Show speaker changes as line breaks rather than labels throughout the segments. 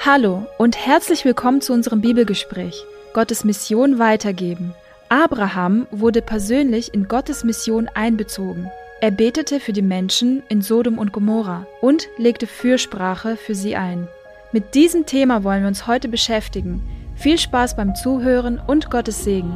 Hallo und herzlich willkommen zu unserem Bibelgespräch. Gottes Mission weitergeben. Abraham wurde persönlich in Gottes Mission einbezogen. Er betete für die Menschen in Sodom und Gomorra und legte Fürsprache für sie ein. Mit diesem Thema wollen wir uns heute beschäftigen. Viel Spaß beim Zuhören und Gottes Segen.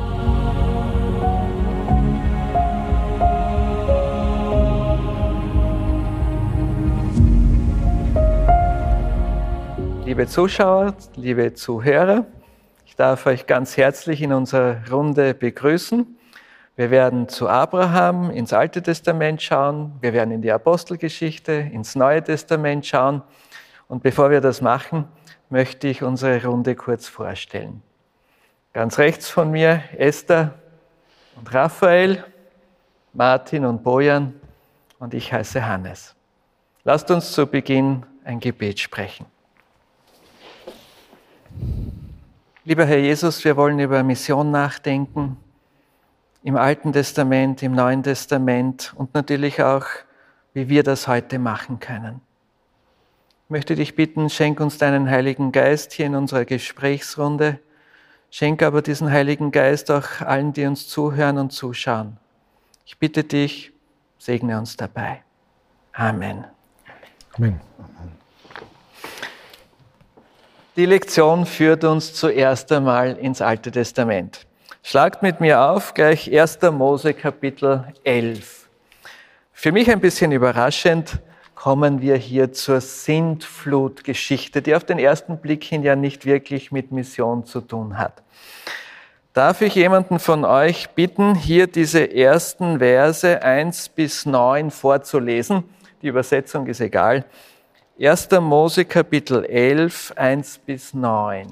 Liebe Zuschauer, liebe Zuhörer, ich darf euch ganz herzlich in unserer Runde begrüßen. Wir werden zu Abraham ins Alte Testament schauen, wir werden in die Apostelgeschichte, ins Neue Testament schauen. Und bevor wir das machen, möchte ich unsere Runde kurz vorstellen. Ganz rechts von mir Esther und Raphael, Martin und Bojan und ich heiße Hannes. Lasst uns zu Beginn ein Gebet sprechen. Lieber Herr Jesus, wir wollen über Mission nachdenken, im Alten Testament, im Neuen Testament und natürlich auch, wie wir das heute machen können. Ich möchte dich bitten, schenk uns deinen Heiligen Geist hier in unserer Gesprächsrunde. Schenk aber diesen Heiligen Geist auch allen, die uns zuhören und zuschauen. Ich bitte dich, segne uns dabei. Amen.
Amen.
Die Lektion führt uns zuerst einmal ins Alte Testament. Schlagt mit mir auf, gleich 1. Mose Kapitel 11. Für mich ein bisschen überraschend kommen wir hier zur Sintflutgeschichte, die auf den ersten Blick hin ja nicht wirklich mit Mission zu tun hat. Darf ich jemanden von euch bitten, hier diese ersten Verse 1 bis 9 vorzulesen? Die Übersetzung ist egal. 1. Mose Kapitel 11, 1 bis 9.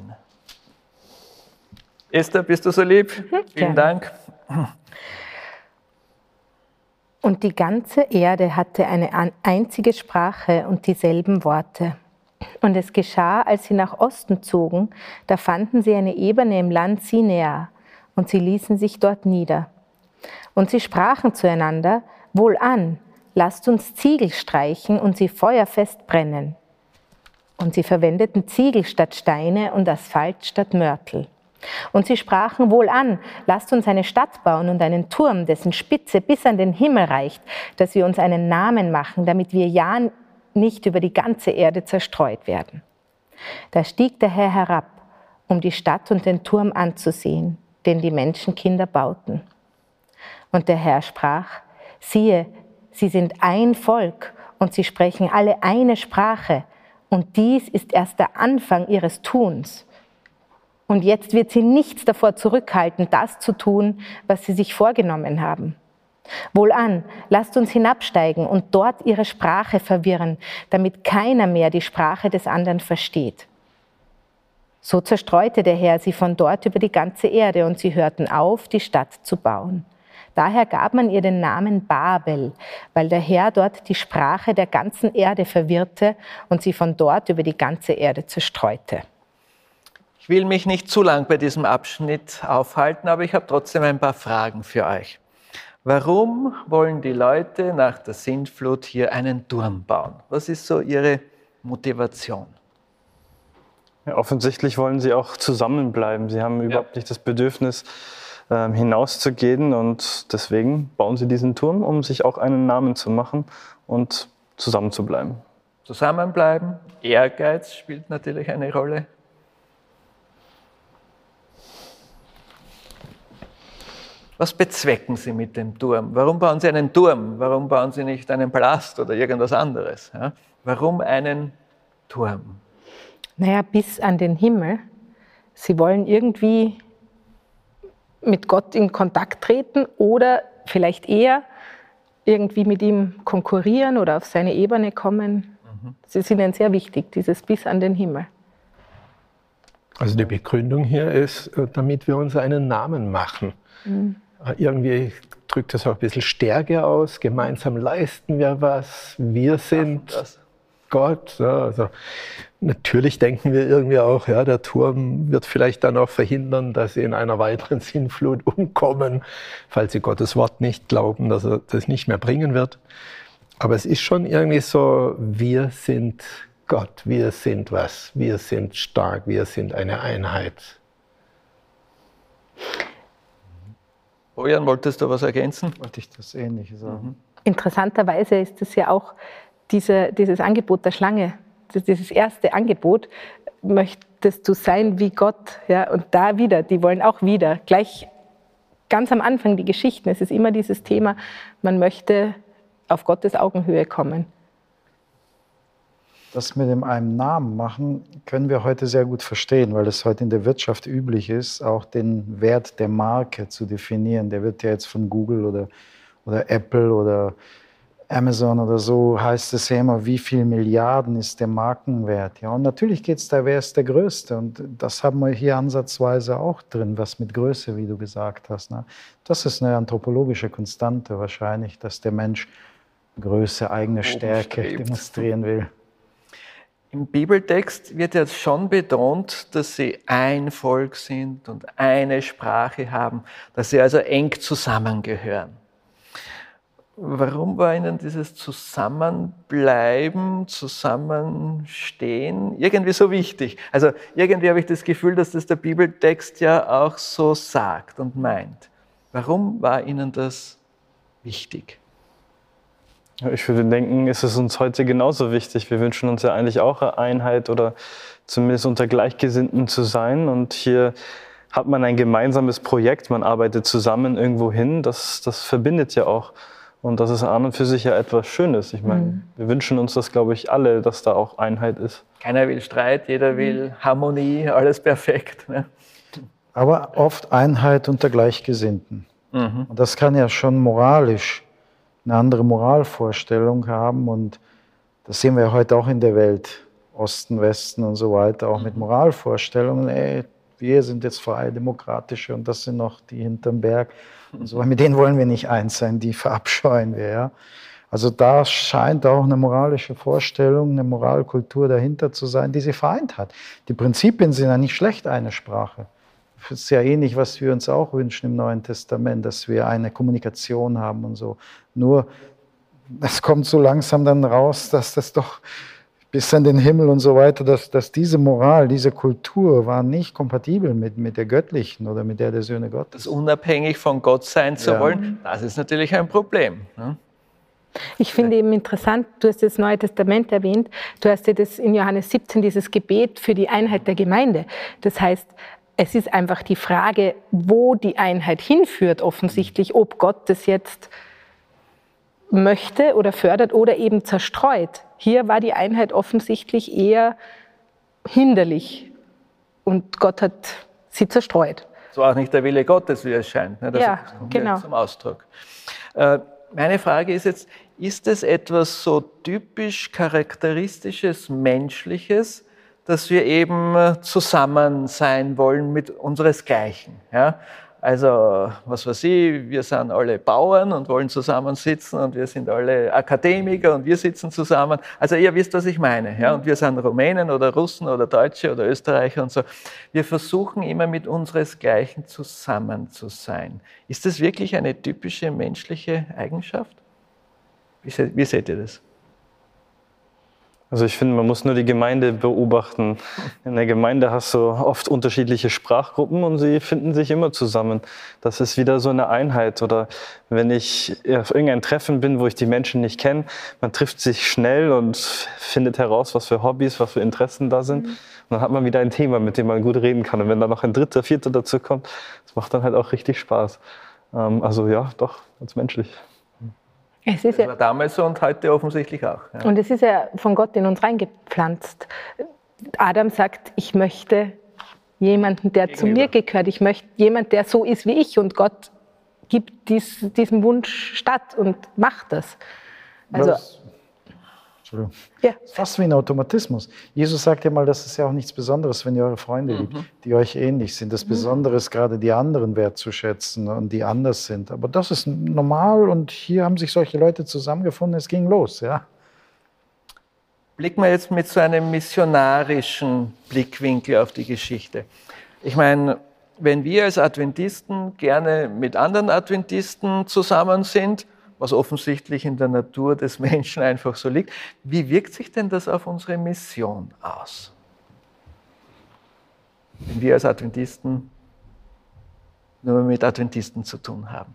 Esther, bist du so lieb? Vielen Dank.
Und die ganze Erde hatte eine einzige Sprache und dieselben Worte. Und es geschah, als sie nach Osten zogen, da fanden sie eine Ebene im Land Sinai, und sie ließen sich dort nieder. Und sie sprachen zueinander: Wohlan, lasst uns Ziegel streichen und sie feuerfest brennen. Und sie verwendeten Ziegel statt Steine und Asphalt statt Mörtel. Und sie sprachen: Wohlan, lasst uns eine Stadt bauen und einen Turm, dessen Spitze bis an den Himmel reicht, dass wir uns einen Namen machen, damit wir ja nicht über die ganze Erde zerstreut werden. Da stieg der Herr herab, um die Stadt und den Turm anzusehen, den die Menschenkinder bauten. Und der Herr sprach: Siehe, sie sind ein Volk und sie sprechen alle eine Sprache, und dies ist erst der Anfang ihres Tuns. Und jetzt wird sie nichts davor zurückhalten, das zu tun, was sie sich vorgenommen haben. Wohlan, lasst uns hinabsteigen und dort ihre Sprache verwirren, damit keiner mehr die Sprache des anderen versteht. So zerstreute der Herr sie von dort über die ganze Erde, und sie hörten auf, die Stadt zu bauen. Daher gab man ihr den Namen Babel, weil der Herr dort die Sprache der ganzen Erde verwirrte und sie von dort über die ganze Erde zerstreute.
Ich will mich nicht zu lang bei diesem Abschnitt aufhalten, aber ich habe trotzdem ein paar Fragen für euch. Warum wollen die Leute nach der Sintflut hier einen Turm bauen? Was ist so ihre Motivation?
Ja, offensichtlich wollen sie auch zusammenbleiben. Sie haben überhaupt nicht das Bedürfnis, hinauszugehen, und deswegen bauen sie diesen Turm, um sich auch einen Namen zu machen und zusammenzubleiben.
Zusammenbleiben, Ehrgeiz spielt natürlich eine Rolle. Was bezwecken Sie mit dem Turm? Warum bauen Sie einen Turm? Warum bauen Sie nicht einen Palast oder irgendwas anderes? Ja? Warum einen Turm?
Naja, bis an den Himmel. Sie wollen irgendwie mit Gott in Kontakt treten oder vielleicht eher irgendwie mit ihm konkurrieren oder auf seine Ebene kommen. Das ist ihnen sehr wichtig, dieses bis an den Himmel.
Also die Begründung hier ist, damit wir uns einen Namen machen. Irgendwie drückt das auch ein bisschen Stärke aus. Gemeinsam leisten wir was. Wir sind Gott. Ja, also natürlich denken wir irgendwie auch, ja, der Turm wird vielleicht dann auch verhindern, dass sie in einer weiteren Sintflut umkommen, falls sie Gottes Wort nicht glauben, dass er das nicht mehr bringen wird. Aber es ist schon irgendwie so, wir sind Gott, wir sind was, wir sind stark, wir sind eine Einheit.
Bojan, wolltest du was ergänzen?
Wollte ich das Ähnliche sagen.
Interessanterweise ist es ja auch dieses Angebot der Schlange, dieses erste Angebot, möchtest du sein wie Gott? Ja, und da wieder, die wollen auch wieder, gleich ganz am Anfang die Geschichten, es ist immer dieses Thema, man möchte auf Gottes Augenhöhe kommen.
Das mit dem einen Namen machen, können wir heute sehr gut verstehen, weil es heute in der Wirtschaft üblich ist, auch den Wert der Marke zu definieren. Der wird ja jetzt von Google oder Apple oder Amazon oder so, heißt es ja immer, wie viel Milliarden ist der Markenwert. Ja, und natürlich geht es da, wer ist der Größte. Und das haben wir hier ansatzweise auch drin, was mit Größe, wie du gesagt hast. Ne? Das ist eine anthropologische Konstante wahrscheinlich, dass der Mensch Größe, eigene Stärke demonstrieren will.
Im Bibeltext wird jetzt schon betont, dass sie ein Volk sind und eine Sprache haben, dass sie also eng zusammengehören. Warum war Ihnen dieses Zusammenbleiben, Zusammenstehen irgendwie so wichtig? Also irgendwie habe ich das Gefühl, dass das der Bibeltext ja auch so sagt und meint. Warum war Ihnen das wichtig?
Ich würde denken, ist es uns heute genauso wichtig. Wir wünschen uns ja eigentlich auch eine Einheit oder zumindest unter Gleichgesinnten zu sein. Und hier hat man ein gemeinsames Projekt, man arbeitet zusammen irgendwo hin. Das verbindet ja auch. Und das ist an und für sich ja etwas Schönes. Ich meine, wir wünschen uns das, glaube ich, alle, dass da auch Einheit ist.
Keiner will Streit, jeder will Harmonie, alles perfekt. Ne?
Aber oft Einheit unter Gleichgesinnten. Und das kann ja schon moralisch eine andere Moralvorstellung haben. Und das sehen wir ja heute auch in der Welt, Osten, Westen und so weiter, auch mit Moralvorstellungen. Ey, wir sind jetzt freie, demokratische und das sind noch die hinterm Berg. Und so, mit denen wollen wir nicht eins sein, die verabscheuen wir. Ja? Also da scheint auch eine moralische Vorstellung, eine Moralkultur dahinter zu sein, die sie vereint hat. Die Prinzipien sind ja nicht schlecht, eine Sprache. Das ist ja ähnlich, was wir uns auch wünschen im Neuen Testament, dass wir eine Kommunikation haben und so. Nur, es kommt so langsam dann raus, dass das doch bis an den Himmel und so weiter, dass diese Moral, diese Kultur war nicht kompatibel mit der göttlichen oder mit der Söhne Gottes.
Das unabhängig von Gott sein zu wollen, das ist natürlich ein Problem. Ne?
Ich finde eben interessant, du hast das Neue Testament erwähnt, du hast ja das in Johannes 17, dieses Gebet für die Einheit der Gemeinde. Das heißt, es ist einfach die Frage, wo die Einheit hinführt offensichtlich, ob Gott das jetzt möchte oder fördert oder eben zerstreut. Hier war die Einheit offensichtlich eher hinderlich und Gott hat sie zerstreut.
So auch nicht der Wille Gottes, wie es scheint. Ne? Das kommt genau zum Ausdruck. Meine Frage ist jetzt, ist es etwas so typisch charakteristisches, menschliches, dass wir eben zusammen sein wollen mit unseresgleichen. Ja? Also, was weiß ich, wir sind alle Bauern und wollen zusammensitzen und wir sind alle Akademiker und wir sitzen zusammen. Also ihr wisst, was ich meine. Ja? Und wir sind Rumänen oder Russen oder Deutsche oder Österreicher und so. Wir versuchen immer mit unseresgleichen zusammen zu sein. Ist das wirklich eine typische menschliche Eigenschaft? Wie seht ihr das?
Also ich finde, man muss nur die Gemeinde beobachten. In der Gemeinde hast du oft unterschiedliche Sprachgruppen und sie finden sich immer zusammen. Das ist wieder so eine Einheit. Oder wenn ich auf irgendein Treffen bin, wo ich die Menschen nicht kenne, man trifft sich schnell und findet heraus, was für Hobbys, was für Interessen da sind. Und dann hat man wieder ein Thema, mit dem man gut reden kann. Und wenn da noch ein dritter, vierter dazu kommt, das macht dann halt auch richtig Spaß. Also ja, doch, ganz menschlich.
Es ist
das war damals so und heute offensichtlich auch. Ja.
Und es ist ja von Gott in uns reingepflanzt. Adam sagt, ich möchte jemanden, der zu mir gehört. Ich möchte jemanden, der so ist wie ich. Und Gott gibt diesem Wunsch statt und macht das. Also,
Entschuldigung. Ja. Das ist fast wie ein Automatismus. Jesus sagt ja mal, das ist ja auch nichts Besonderes, wenn ihr eure Freunde liebt, die euch ähnlich sind. Das Besondere ist gerade die anderen wertzuschätzen und die anders sind. Aber das ist normal und hier haben sich solche Leute zusammengefunden, es ging los. Ja.
Blicken wir jetzt mit so einem missionarischen Blickwinkel auf die Geschichte. Ich meine, wenn wir als Adventisten gerne mit anderen Adventisten zusammen sind, was offensichtlich in der Natur des Menschen einfach so liegt. Wie wirkt sich denn das auf unsere Mission aus? Wenn wir als Adventisten nur mit Adventisten zu tun haben.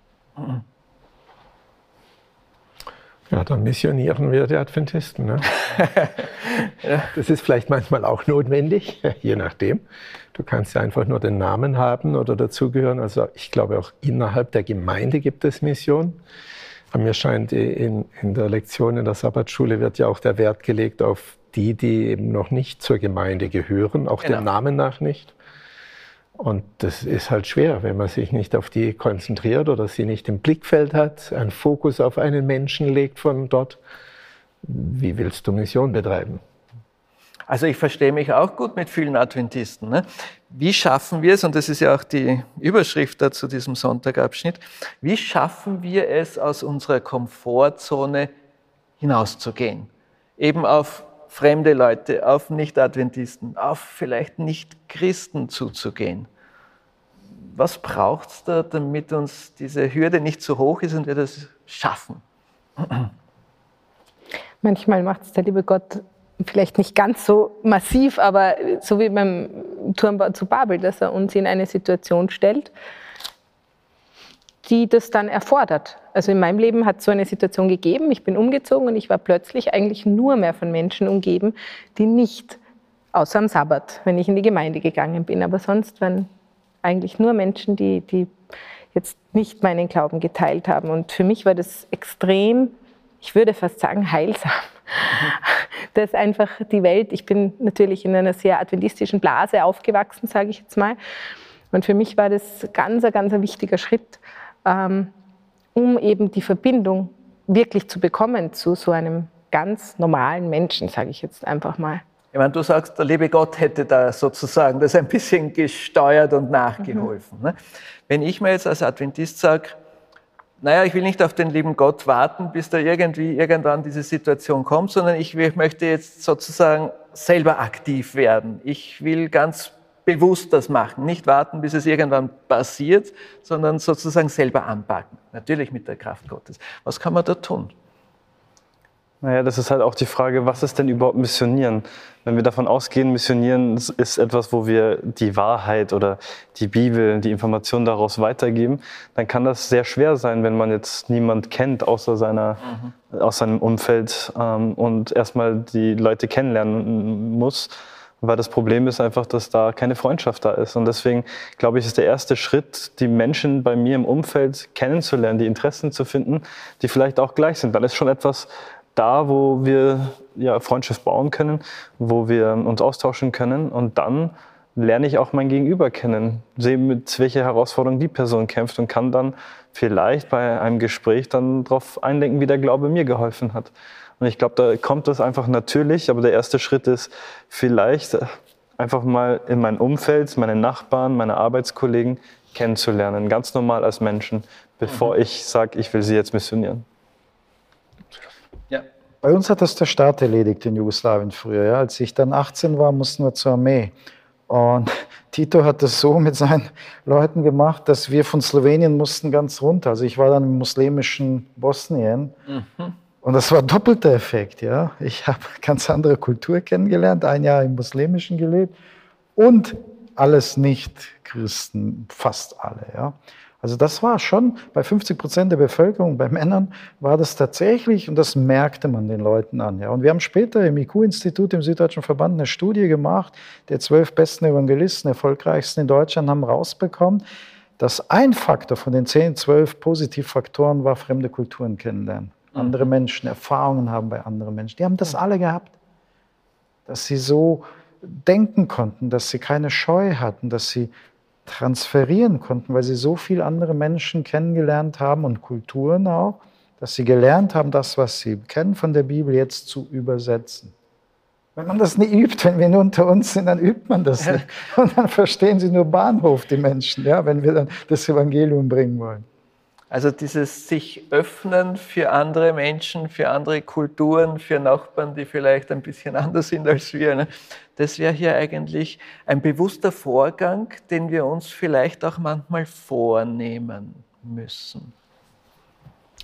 Ja, dann missionieren wir die Adventisten. Ne? Ja. Das ist vielleicht manchmal auch notwendig, je nachdem. Du kannst ja einfach nur den Namen haben oder dazugehören. Also ich glaube, auch innerhalb der Gemeinde gibt es Mission. Aber mir scheint, in der Lektion in der Sabbatschule wird ja auch der Wert gelegt auf die eben noch nicht zur Gemeinde gehören, auch dem Namen nach nicht. Und das ist halt schwer, wenn man sich nicht auf die konzentriert oder sie nicht im Blickfeld hat, einen Fokus auf einen Menschen legt von dort. Wie willst du Mission betreiben?
Also ich verstehe mich auch gut mit vielen Adventisten. Ne? Wie schaffen wir es, und das ist ja auch die Überschrift da zu diesem Sonntagabschnitt, wie schaffen wir es, aus unserer Komfortzone hinauszugehen? Eben auf fremde Leute, auf Nicht-Adventisten, auf vielleicht Nicht-Christen zuzugehen. Was braucht es da, damit uns diese Hürde nicht zu hoch ist und wir das schaffen?
Manchmal macht es der liebe Gott vielleicht nicht ganz so massiv, aber so wie beim Turmbau zu Babel, dass er uns in eine Situation stellt, die das dann erfordert. Also in meinem Leben hat es so eine Situation gegeben, ich bin umgezogen und ich war plötzlich eigentlich nur mehr von Menschen umgeben, die nicht, außer am Sabbat, wenn ich in die Gemeinde gegangen bin, aber sonst waren eigentlich nur Menschen, die jetzt nicht meinen Glauben geteilt haben. Und für mich war das extrem, ich würde fast sagen, heilsam. Dass einfach die Welt, ich bin natürlich in einer sehr adventistischen Blase aufgewachsen, sage ich jetzt mal, und für mich war das ganz ein wichtiger Schritt, um eben die Verbindung wirklich zu bekommen zu so einem ganz normalen Menschen, sage ich jetzt einfach mal.
Ich meine, du sagst, der liebe Gott hätte da sozusagen das ein bisschen gesteuert und nachgeholfen. Ne? Wenn ich mir jetzt als Adventist sage, naja, ich will nicht auf den lieben Gott warten, bis da irgendwann diese Situation kommt, sondern ich möchte jetzt sozusagen selber aktiv werden. Ich will ganz bewusst das machen, nicht warten, bis es irgendwann passiert, sondern sozusagen selber anpacken. Natürlich mit der Kraft Gottes. Was kann man da tun?
Naja, das ist halt auch die Frage, was ist denn überhaupt Missionieren? Wenn wir davon ausgehen, Missionieren ist etwas, wo wir die Wahrheit oder die Bibel, die Information daraus weitergeben, dann kann das sehr schwer sein, wenn man jetzt niemand kennt außer aus seinem Umfeld und erstmal die Leute kennenlernen muss. Weil das Problem ist einfach, dass da keine Freundschaft da ist. Und deswegen, glaube ich, ist der erste Schritt, die Menschen bei mir im Umfeld kennenzulernen, die Interessen zu finden, die vielleicht auch gleich sind. Dann ist schon etwas da, wo wir Freundschaft bauen können, wo wir uns austauschen können. Und dann lerne ich auch mein Gegenüber kennen, sehe, mit welcher Herausforderung die Person kämpft und kann dann vielleicht bei einem Gespräch dann darauf einlenken, wie der Glaube mir geholfen hat. Und ich glaube, da kommt das einfach natürlich, aber der erste Schritt ist vielleicht einfach mal in mein Umfeld, meine Nachbarn, meine Arbeitskollegen kennenzulernen, ganz normal als Menschen, bevor ich sage, ich will sie jetzt missionieren.
Ja. Bei uns hat das der Staat erledigt in Jugoslawien früher. Ja. Als ich dann 18 war, mussten wir zur Armee. Und Tito hat das so mit seinen Leuten gemacht, dass wir von Slowenien mussten ganz runter. Also ich war dann im muslimischen Bosnien. Und das war doppelter Effekt. Ja. Ich habe ganz andere Kultur kennengelernt, ein Jahr im Muslimischen gelebt und alles Nicht-Christen, fast alle. Ja. Also das war schon, bei 50% der Bevölkerung, bei Männern, war das tatsächlich, und das merkte man den Leuten an. Ja. Und wir haben später im IQ-Institut, im Süddeutschen Verband, eine Studie gemacht, die 12 besten Evangelisten, erfolgreichsten in Deutschland, haben rausbekommen, dass ein Faktor von den 10, 12 Positivfaktoren war, fremde Kulturen kennenlernen. Andere Menschen, Erfahrungen haben bei anderen Menschen. Die haben das alle gehabt, dass sie so denken konnten, dass sie keine Scheu hatten, dass sie transferieren konnten, weil sie so viele andere Menschen kennengelernt haben und Kulturen auch, dass sie gelernt haben, das, was sie kennen von der Bibel, jetzt zu übersetzen. Wenn man das nicht übt, wenn wir nur unter uns sind, dann übt man das nicht. Und dann verstehen sie nur Bahnhof, die Menschen, ja, wenn wir dann das Evangelium bringen wollen.
Also dieses sich öffnen für andere Menschen, für andere Kulturen, für Nachbarn, die vielleicht ein bisschen anders sind als wir, ne? Das wäre hier eigentlich ein bewusster Vorgang, den wir uns vielleicht auch manchmal vornehmen müssen.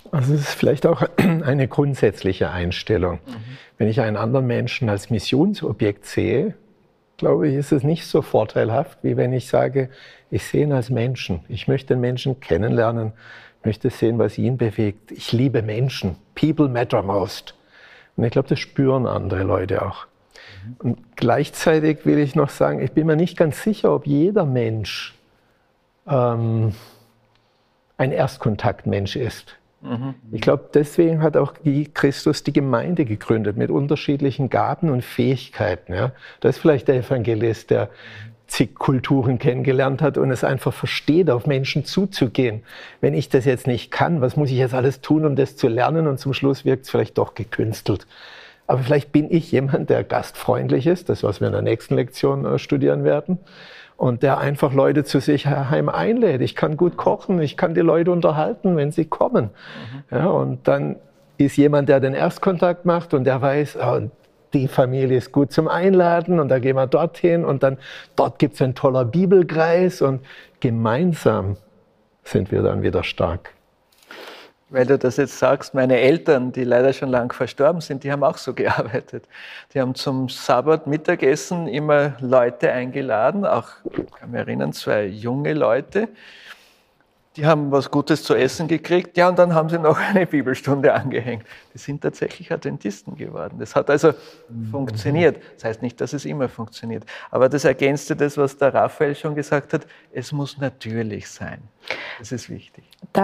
Also es ist vielleicht auch eine grundsätzliche Einstellung. Wenn ich einen anderen Menschen als Missionsobjekt sehe, glaube ich, ist es nicht so vorteilhaft, wie wenn ich sage, ich sehe ihn als Menschen. Ich möchte den Menschen kennenlernen, möchte sehen, was ihn bewegt. Ich liebe Menschen. People matter most. Und ich glaube, das spüren andere Leute auch. Und gleichzeitig will ich noch sagen, ich bin mir nicht ganz sicher, ob jeder Mensch ein Erstkontaktmensch ist. Ich glaube, deswegen hat auch Christus die Gemeinde gegründet mit unterschiedlichen Gaben und Fähigkeiten. Ja. Da ist vielleicht der Evangelist, der zig Kulturen kennengelernt hat und es einfach versteht, auf Menschen zuzugehen. Wenn ich das jetzt nicht kann, was muss ich jetzt alles tun, um das zu lernen? Und zum Schluss wirkt es vielleicht doch gekünstelt. Aber vielleicht bin ich jemand, der gastfreundlich ist, das, was wir in der nächsten Lektion studieren werden, und der einfach Leute zu sich heim einlädt. Ich kann gut kochen, ich kann die Leute unterhalten, wenn sie kommen. Ja, und dann ist jemand, der den Erstkontakt macht und der weiß, oh, die Familie ist gut zum Einladen und da gehen wir dorthin und dann dort gibt es einen toller Bibelkreis und gemeinsam sind wir dann wieder stark.
Weil du das jetzt sagst, meine Eltern, die leider schon lang verstorben sind, die haben auch so gearbeitet. Die haben zum Sabbat Mittagessen immer Leute eingeladen, auch, ich kann mich erinnern, 2 junge Leute. Die haben was Gutes zu essen gekriegt, ja, und dann haben sie noch eine Bibelstunde angehängt. Die sind tatsächlich Adventisten geworden. Das hat also funktioniert. Das heißt nicht, dass es immer funktioniert. Aber das ergänzte das, was der Raphael schon gesagt hat, es muss natürlich sein. Das ist wichtig.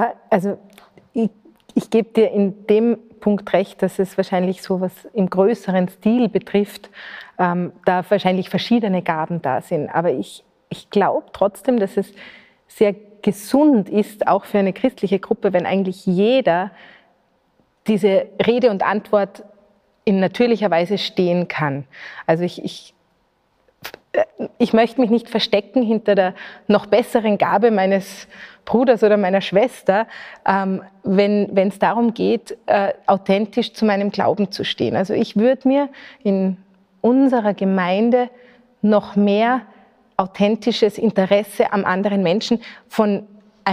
Ich gebe dir in dem Punkt recht, dass es wahrscheinlich so was im größeren Stil betrifft, da wahrscheinlich verschiedene Gaben da sind. Aber ich glaube trotzdem, dass es sehr gesund ist, auch für eine christliche Gruppe, wenn eigentlich jeder diese Rede und Antwort in natürlicher Weise stehen kann. Also ich möchte mich nicht verstecken hinter der noch besseren Gabe meines Bruders oder meiner Schwester, wenn es darum geht, authentisch zu meinem Glauben zu stehen. Also ich würde mir in unserer Gemeinde noch mehr authentisches Interesse am anderen Menschen von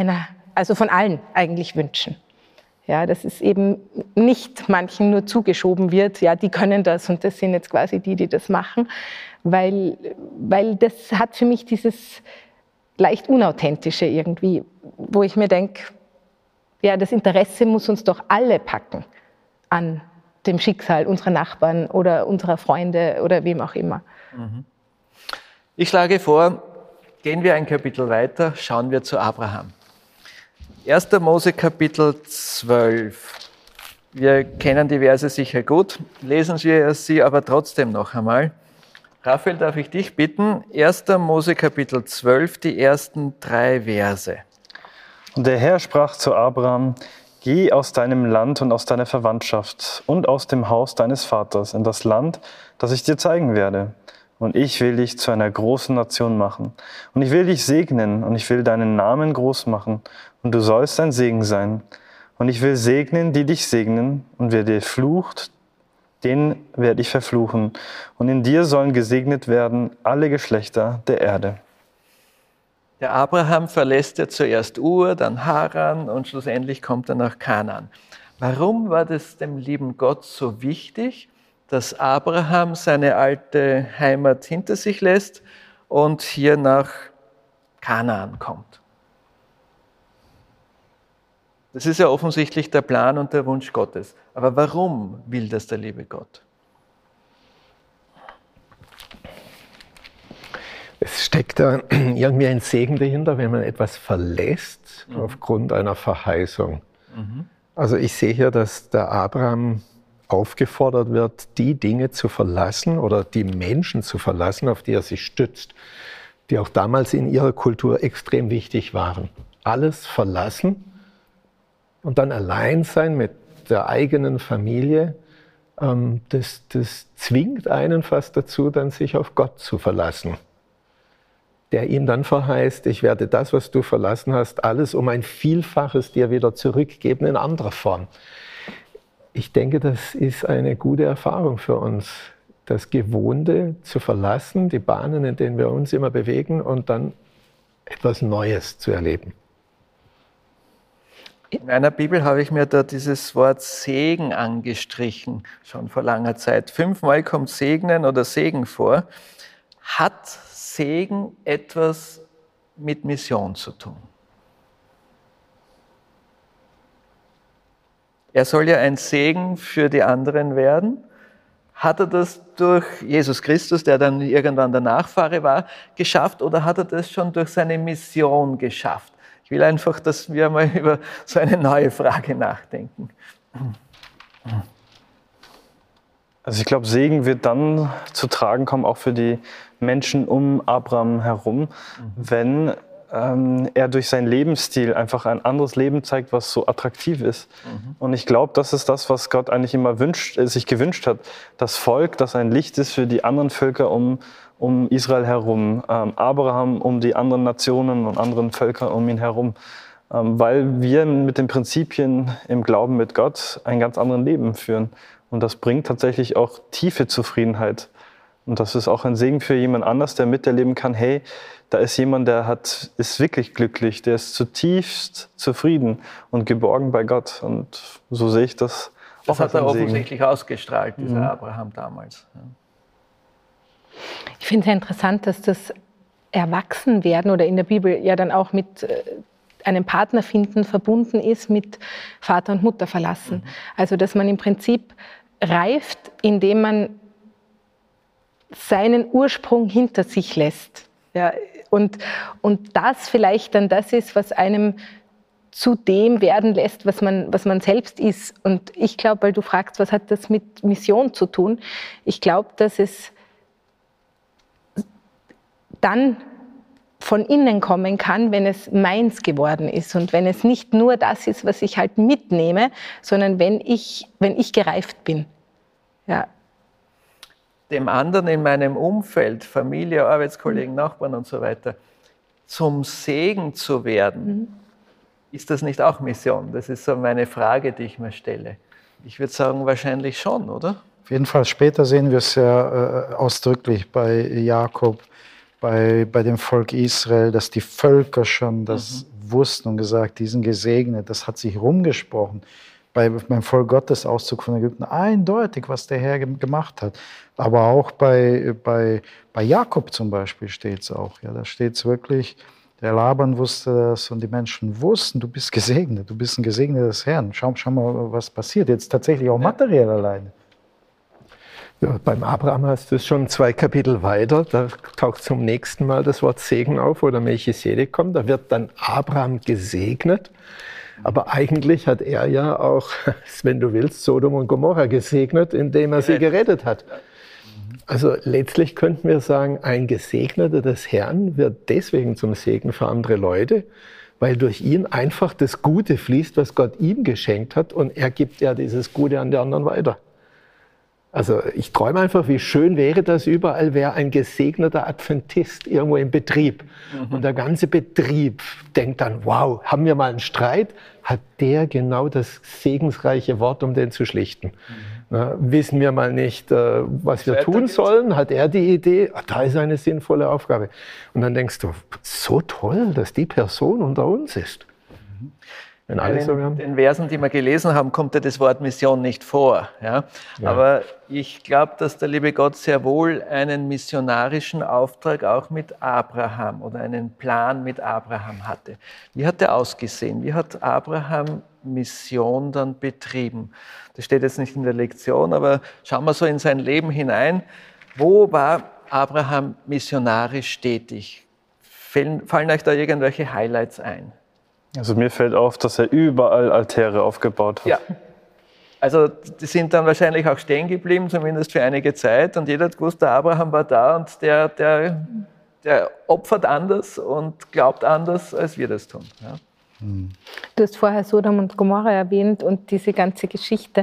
allen eigentlich wünschen. Ja, dass es eben nicht manchen nur zugeschoben wird, ja, die können das und das sind jetzt quasi die das machen, weil das hat für mich dieses leicht Unauthentische irgendwie, wo ich mir denke, ja, das Interesse muss uns doch alle packen an dem Schicksal unserer Nachbarn oder unserer Freunde oder wem auch immer.
Ich schlage vor, gehen wir ein Kapitel weiter, schauen wir zu Abraham. 1. Mose Kapitel 12. Wir kennen die Verse sicher gut, lesen wir sie aber trotzdem noch einmal. Raphael, darf ich dich bitten, 1. Mose Kapitel 12, die ersten 3 Verse.
Und der Herr sprach zu Abraham: Geh aus deinem Land und aus deiner Verwandtschaft und aus dem Haus deines Vaters in das Land, das ich dir zeigen werde. Und ich will dich zu einer großen Nation machen. Und ich will dich segnen und ich will deinen Namen groß machen. Und du sollst ein Segen sein. Und ich will segnen, die dich segnen. Und wer dir flucht, den werde ich verfluchen. Und in dir sollen gesegnet werden alle Geschlechter der Erde.
Der Abraham verlässt ja zuerst Ur, dann Haran und schlussendlich kommt er nach Kanaan. Warum war das dem lieben Gott so wichtig, dass Abraham seine alte Heimat hinter sich lässt und hier nach Kanaan kommt? Das ist ja offensichtlich der Plan und der Wunsch Gottes. Aber warum will das der liebe Gott?
Es steckt da irgendwie ein Segen dahinter, wenn man etwas verlässt aufgrund einer Verheißung. Also ich sehe hier, dass der Abraham aufgefordert wird, die Dinge zu verlassen oder die Menschen zu verlassen, auf die er sich stützt, die auch damals in ihrer Kultur extrem wichtig waren. Alles verlassen und dann allein sein mit der eigenen Familie, das zwingt einen fast dazu, dann sich auf Gott zu verlassen, der ihm dann verheißt, ich werde das, was du verlassen hast, alles um ein Vielfaches dir wieder zurückgeben in anderer Form. Ich denke, das ist eine gute Erfahrung für uns, das Gewohnte zu verlassen, die Bahnen, in denen wir uns immer bewegen und dann etwas Neues zu erleben.
In meiner Bibel habe ich mir da dieses Wort Segen angestrichen, schon vor langer Zeit. 5-mal kommt Segnen oder Segen vor. Hat Segen etwas mit Mission zu tun? Er soll ja ein Segen für die anderen werden. Hat er das durch Jesus Christus, der dann irgendwann der Nachfahre war, geschafft, oder hat er das schon durch seine Mission geschafft? Ich will einfach, dass wir mal über so eine neue Frage nachdenken.
Also ich glaube, Segen wird dann zu tragen kommen, auch für die Menschen um Abraham herum, wenn er durch seinen Lebensstil einfach ein anderes Leben zeigt, was so attraktiv ist. Und ich glaube, das ist das, was Gott eigentlich immer sich gewünscht hat. Das Volk, das ein Licht ist für die anderen Völker um Israel herum. Abraham um die anderen Nationen und anderen Völker um ihn herum. Weil wir mit den Prinzipien im Glauben mit Gott ein ganz anderes Leben führen. Und das bringt tatsächlich auch tiefe Zufriedenheit. Und das ist auch ein Segen für jemand anders, der miterleben kann, hey, da ist jemand, der ist wirklich glücklich, der ist zutiefst zufrieden und geborgen bei Gott. Und so sehe ich das.
Das hat er offensichtlich ausgestrahlt, dieser Abraham damals. Ja.
Ich finde es ja interessant, dass das Erwachsenwerden oder in der Bibel ja dann auch mit einem Partner finden verbunden ist mit Vater und Mutter verlassen. Also dass man im Prinzip reift, indem man seinen Ursprung hinter sich lässt. Ja, und das vielleicht dann das ist, was einem zu dem werden lässt, was man selbst ist. Und ich glaube, weil du fragst, was hat das mit Mission zu tun? Ich glaube, dass es dann von innen kommen kann, wenn es meins geworden ist und wenn es nicht nur das ist, was ich halt mitnehme, sondern wenn ich gereift bin. Ja.
Dem anderen in meinem Umfeld, Familie, Arbeitskollegen, Nachbarn und so weiter, zum Segen zu werden, ist das nicht auch Mission? Das ist so meine Frage, die ich mir stelle. Ich würde sagen, wahrscheinlich schon, oder?
Auf jeden Fall, später sehen wir es ja ausdrücklich bei Jakob, bei dem Volk Israel, dass die Völker schon das wussten und gesagt, die sind gesegnet, das hat sich rumgesprochen. Beim Volk Gottes, Auszug von Ägypten, eindeutig, was der Herr gemacht hat. Aber auch bei Jakob zum Beispiel steht es auch. Ja, da steht es wirklich, der Laban wusste das und die Menschen wussten, du bist gesegnet, du bist ein Gesegneter des Herrn. Schau mal, was passiert. Jetzt tatsächlich auch materiell alleine.
Ja, beim Abraham hast du es schon 2 Kapitel weiter, da taucht zum nächsten Mal das Wort Segen auf, wo der Melchisedek kommt. Da wird dann Abraham gesegnet. Aber eigentlich hat er ja auch, wenn du willst, Sodom und Gomorra gesegnet, indem er sie gerettet hat. Also letztlich könnten wir sagen, ein Gesegneter des Herrn wird deswegen zum Segen für andere Leute, weil durch ihn einfach das Gute fließt, was Gott ihm geschenkt hat, und er gibt ja dieses Gute an die anderen weiter. Also ich träume einfach, wie schön wäre das, überall wäre ein gesegneter Adventist irgendwo im Betrieb. Und der ganze Betrieb denkt dann, wow, haben wir mal einen Streit? Hat der genau das segensreiche Wort, um den zu schlichten? Na, wissen wir mal nicht, was wir tun sollen? Hat er die Idee? Da ist eine sinnvolle Aufgabe. Und dann denkst du, so toll, dass die Person unter uns ist.
Wenn alle so in den Versen, die wir gelesen haben, kommt ja das Wort Mission nicht vor. Ja? Ja. Aber ich glaube, dass der liebe Gott sehr wohl einen missionarischen Auftrag auch mit Abraham oder einen Plan mit Abraham hatte. Wie hat der ausgesehen? Wie hat Abraham Mission dann betrieben? Das steht jetzt nicht in der Lektion, aber schauen wir so in sein Leben hinein. Wo war Abraham missionarisch tätig? Fallen euch da irgendwelche Highlights ein?
Also mir fällt auf, dass er überall Altäre aufgebaut hat.
Ja, also die sind dann wahrscheinlich auch stehen geblieben, zumindest für einige Zeit. Und jeder hat gewusst, der Abraham war da und der opfert anders und glaubt anders, als wir das tun. Ja.
Du hast vorher Sodom und Gomorra erwähnt und diese ganze Geschichte.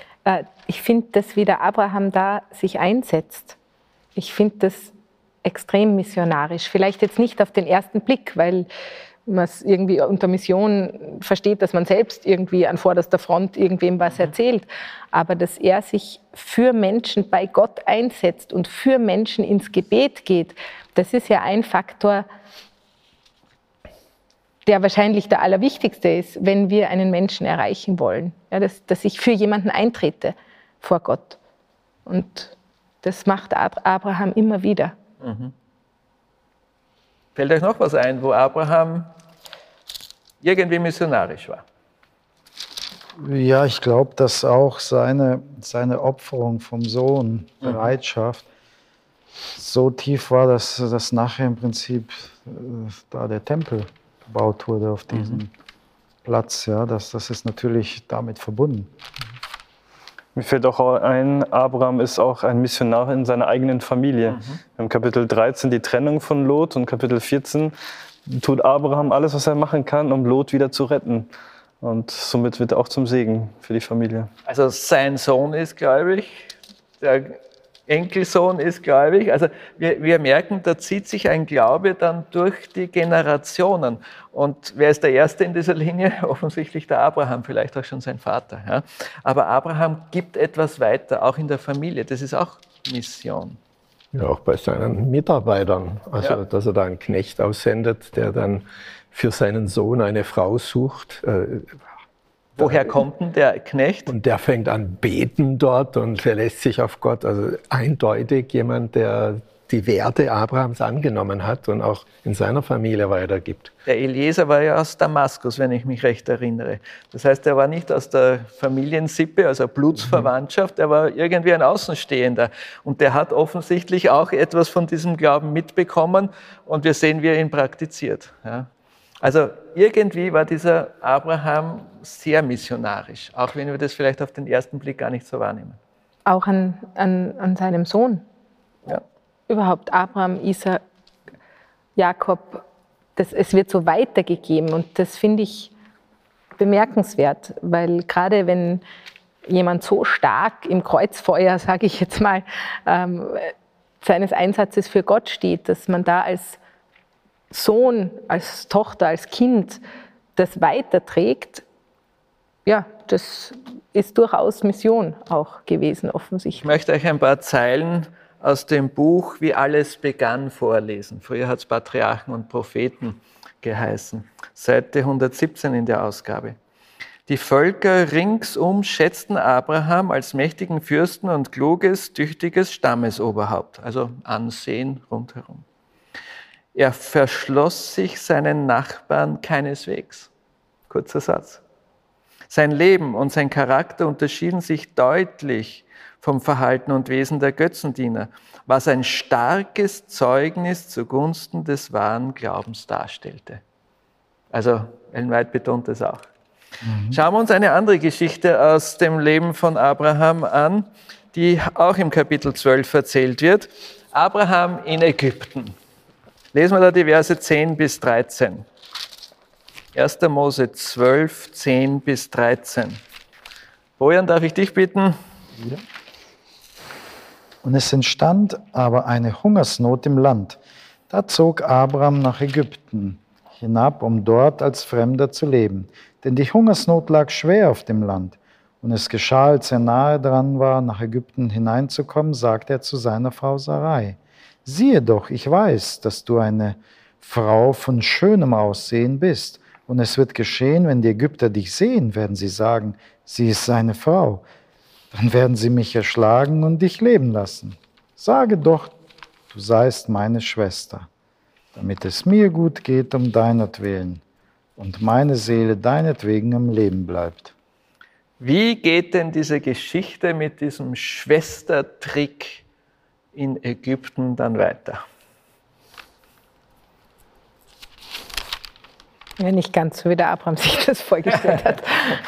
Ich finde, dass wie der Abraham da sich einsetzt, ich finde das extrem missionarisch. Vielleicht jetzt nicht auf den ersten Blick, weil man es irgendwie unter Mission versteht, dass man selbst irgendwie an vorderster Front irgendwem was erzählt. Aber dass er sich für Menschen bei Gott einsetzt und für Menschen ins Gebet geht, das ist ja ein Faktor, der wahrscheinlich der allerwichtigste ist, wenn wir einen Menschen erreichen wollen. Ja, dass ich für jemanden eintrete vor Gott. Und das macht Abraham immer wieder.
Mhm. Fällt euch noch was ein, wo Abraham irgendwie missionarisch war?
Ja, ich glaube, dass auch seine Opferung vom Sohn, Bereitschaft, so tief war, dass nachher im Prinzip da der Tempel gebaut wurde auf diesem Platz. Ja, das ist natürlich damit verbunden.
Mir fällt auch ein, Abraham ist auch ein Missionar in seiner eigenen Familie. Im Kapitel 13 die Trennung von Lot und Kapitel 14 tut Abraham alles, was er machen kann, um Lot wieder zu retten. Und somit wird er auch zum Segen für die Familie.
Also sein Sohn ist gläubig, der Enkelsohn ist gläubig. Also wir merken, da zieht sich ein Glaube dann durch die Generationen. Und wer ist der Erste in dieser Linie? Offensichtlich der Abraham, vielleicht auch schon sein Vater. Ja? Aber Abraham gibt etwas weiter, auch in der Familie. Das ist auch Mission.
Ja, auch bei seinen Mitarbeitern. Also, dass er da einen Knecht aussendet, der dann für seinen Sohn eine Frau sucht.
Woher kommt denn der Knecht?
Und der fängt an beten dort und verlässt sich auf Gott. Also eindeutig jemand, der die Werte Abrahams angenommen hat und auch in seiner Familie weitergibt.
Der Eliezer war ja aus Damaskus, wenn ich mich recht erinnere. Das heißt, er war nicht aus der Familiensippe, also Blutsverwandtschaft, er war irgendwie ein Außenstehender. Und der hat offensichtlich auch etwas von diesem Glauben mitbekommen und wir sehen, wie er ihn praktiziert. Ja. Also irgendwie war dieser Abraham sehr missionarisch, auch wenn wir das vielleicht auf den ersten Blick gar nicht so wahrnehmen.
Auch an seinem Sohn.
Ja.
Überhaupt Abraham, Isaak, Jakob, es wird so weitergegeben und das finde ich bemerkenswert, weil gerade wenn jemand so stark im Kreuzfeuer, sage ich jetzt mal, seines Einsatzes für Gott steht, dass man da als Sohn, als Tochter, als Kind das weiterträgt, ja, das ist durchaus Mission auch gewesen, offensichtlich.
Ich möchte euch ein paar Zeilen aus dem Buch Wie alles begann vorlesen. Früher hat es Patriarchen und Propheten geheißen. Seite 117 in der Ausgabe. Die Völker ringsum schätzten Abraham als mächtigen Fürsten und kluges, tüchtiges Stammesoberhaupt, also Ansehen rundherum. Er verschloss sich seinen Nachbarn keineswegs. Kurzer Satz. Sein Leben und sein Charakter unterschieden sich deutlich vom Verhalten und Wesen der Götzendiener, was ein starkes Zeugnis zugunsten des wahren Glaubens darstellte. Also Ellen White betont es auch. Schauen wir uns eine andere Geschichte aus dem Leben von Abraham an, die auch im Kapitel 12 erzählt wird. Abraham in Ägypten. Lesen wir da die Verse 10 bis 13. 1. Mose 12, 10 bis 13. Bojan, darf ich dich bitten?
Ja. Und es entstand aber eine Hungersnot im Land. Da zog Abraham nach Ägypten hinab, um dort als Fremder zu leben. Denn die Hungersnot lag schwer auf dem Land. Und es geschah, als er nahe dran war, nach Ägypten hineinzukommen, sagte er zu seiner Frau Sarai: Siehe doch, ich weiß, dass du eine Frau von schönem Aussehen bist. Und es wird geschehen, wenn die Ägypter dich sehen, werden sie sagen, sie ist seine Frau. Dann werden sie mich erschlagen und dich leben lassen. Sage doch, du seist meine Schwester, damit es mir gut geht um deinetwillen und meine Seele deinetwegen am Leben bleibt.
Wie geht denn diese Geschichte mit diesem Schwestertrick in Ägypten dann weiter?
Ja, nicht ganz so, wie der Abraham sich das vorgestellt hat.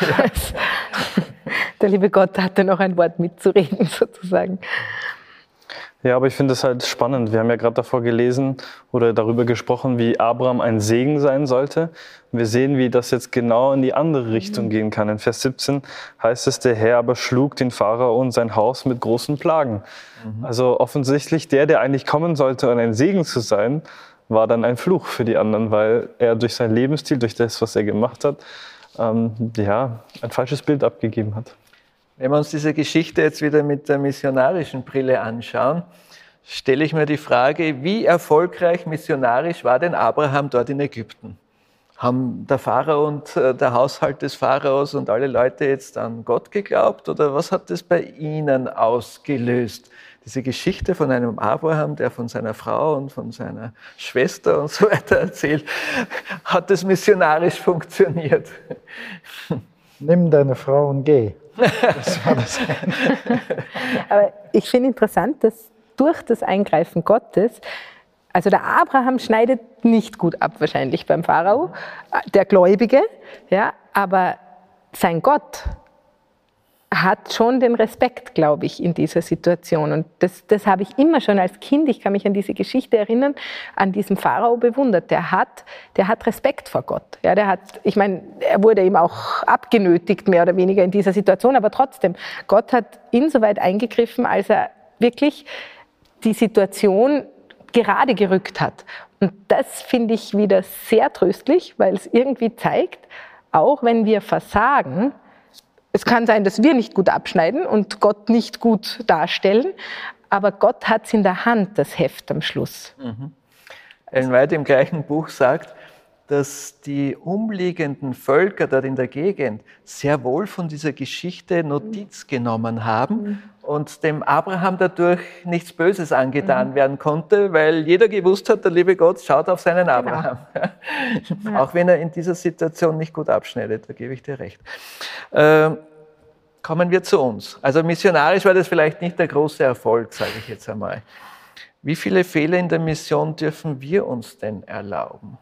Der liebe Gott hatte noch ein Wort mitzureden, sozusagen.
Ja, aber ich finde es halt spannend. Wir haben ja gerade davor gelesen oder darüber gesprochen, wie Abraham ein Segen sein sollte. Wir sehen, wie das jetzt genau in die andere Richtung gehen kann. In Vers 17 heißt es, der Herr aber schlug den Pharao und sein Haus mit großen Plagen. Also offensichtlich der eigentlich kommen sollte, um ein Segen zu sein, war dann ein Fluch für die anderen, weil er durch seinen Lebensstil, durch das, was er gemacht hat, ein falsches Bild abgegeben hat.
Wenn wir uns diese Geschichte jetzt wieder mit der missionarischen Brille anschauen, stelle ich mir die Frage, wie erfolgreich missionarisch war denn Abraham dort in Ägypten? Haben der Pharao und der Haushalt des Pharaos und alle Leute jetzt an Gott geglaubt? Oder was hat das bei ihnen ausgelöst? Diese Geschichte von einem Abraham, der von seiner Frau und von seiner Schwester und so weiter erzählt, hat das missionarisch funktioniert?
Nimm deine Frau und geh. Das war das.
Aber ich finde interessant, dass durch das Eingreifen Gottes, also der Abraham schneidet nicht gut ab wahrscheinlich beim Pharao, der Gläubige, ja, aber sein Gott hat schon den Respekt, glaube ich, in dieser Situation. Und das habe ich immer schon als Kind, ich kann mich an diese Geschichte erinnern, an diesem Pharao bewundert. Der hat Respekt vor Gott. Ja, ich meine, er wurde eben auch abgenötigt, mehr oder weniger in dieser Situation, aber trotzdem, Gott hat insoweit eingegriffen, als er wirklich die Situation gerade gerückt hat. Und das finde ich wieder sehr tröstlich, weil es irgendwie zeigt, auch wenn wir versagen, es kann sein, dass wir nicht gut abschneiden und Gott nicht gut darstellen, aber Gott hat es in der Hand, das Heft am Schluss.
Ellen White im gleichen Buch sagt, dass die umliegenden Völker dort in der Gegend sehr wohl von dieser Geschichte Notiz genommen haben und dem Abraham dadurch nichts Böses angetan werden konnte, weil jeder gewusst hat, der liebe Gott schaut auf seinen Abraham. Ja. Auch wenn er in dieser Situation nicht gut abschneidet, da gebe ich dir recht. Kommen wir zu uns. Also missionarisch war das vielleicht nicht der große Erfolg, sage ich jetzt einmal. Wie viele Fehler in der Mission dürfen wir uns denn erlauben?